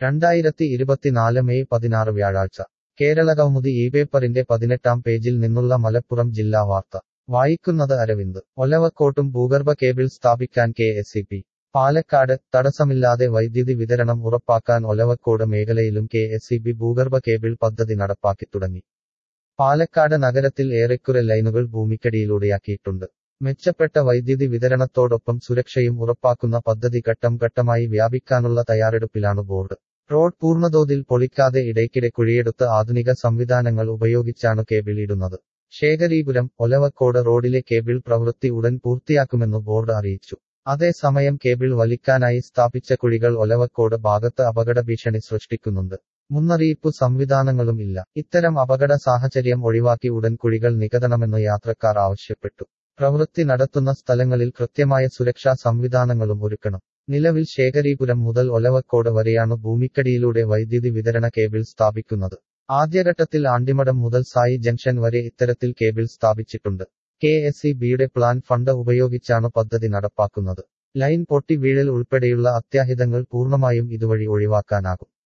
2024 May 16 വ്യാഴാഴ്ച കേരളകൗമുദി ഈ പേപ്പറിന്റെ 18-ാം പേജിൽ നിന്നുള്ള മലപ്പുറം ജില്ലാ വാർത്ത വായിക്കുന്നത് അരവിന്ദ് ഒലവക്കോട്ടും ഭൂഗർഭ കേബിൾ സ്ഥാപിക്കാൻ കെ.എസ്.ഇ.ബി. പാലക്കാട് തടസ്സമില്ലാതെ വൈദ്യുതി വിതരണം ഉറപ്പാക്കാൻ ഒലവക്കോട് മേഖലയിലും കെ.എസ്.ഇ.ബി. ഭൂഗർഭ കേബിൾ പദ്ധതി നടപ്പാക്കിത്തുടങ്ങി. പാലക്കാട് നഗരത്തിൽ ഏറെക്കുറെ ലൈനുകൾ ഭൂമിക്കടിയിലൂടെയാക്കിയിട്ടുണ്ട്. മെച്ചപ്പെട്ട വൈദ്യുതി വിതരണത്തോടൊപ്പം സുരക്ഷയും ഉറപ്പാക്കുന്ന പദ്ധതി ഘട്ടം ഘട്ടമായി വ്യാപിക്കാനുള്ള തയ്യാറെടുപ്പിലാണ് ബോർഡ്. റോഡ് പൂർണ്ണതോതിൽ പൊളിക്കാതെ ഇടയ്ക്കിടെ കുഴിയെടുത്ത് ആധുനിക സംവിധാനങ്ങൾ ഉപയോഗിച്ചാണ് കേബിൾ ഇടുന്നത്. ശേഖരീപുരം ഒലവക്കോട് റോഡിലെ കേബിൾ പ്രവൃത്തി ഉടൻ പൂർത്തിയാക്കുമെന്ന് ബോർഡ് അറിയിച്ചു. അതേസമയം കേബിൾ വലിക്കാനായി സ്ഥാപിച്ച കുഴികൾ ഒലവക്കോട് ഭാഗത്ത് അപകട ഭീഷണി സൃഷ്ടിക്കുന്നുണ്ട്. മുന്നറിയിപ്പു സംവിധാനങ്ങളും ഇല്ല. ഇത്തരം അപകട സാഹചര്യം ഒഴിവാക്കി ഉടൻ കുഴികൾ നികത്തണമെന്ന് യാത്രക്കാർ ആവശ്യപ്പെട്ടു. പ്രവൃത്തി നടത്തുന്ന സ്ഥലങ്ങളിൽ കൃത്യമായ സുരക്ഷാ സംവിധാനങ്ങളും ഒരുക്കണം. നിലവിൽ ശേഖരീപുരം മുതൽ ഒലവക്കോട് വരെയാണ് ഭൂമിക്കടിയിലൂടെ വൈദ്യുതി വിതരണ കേബിൾ സ്ഥാപിക്കുന്നത്. ആദ്യഘട്ടത്തിൽ ആണ്ടിമഠം മുതൽ സായി ജംഗ്ഷൻ വരെ ഇത്തരത്തിൽ കേബിൾ സ്ഥാപിച്ചിട്ടുണ്ട്. കെ.എസ്.ഇ.ബിയുടെ പ്ലാൻ ഫണ്ട് ഉപയോഗിച്ചാണ് പദ്ധതി നടപ്പാക്കുന്നത്. ലൈൻ പൊട്ടി വീഴൽ ഉൾപ്പെടെയുള്ള അത്യാഹിതങ്ങൾ പൂർണ്ണമായും ഇതുവഴി ഒഴിവാക്കാനാകും.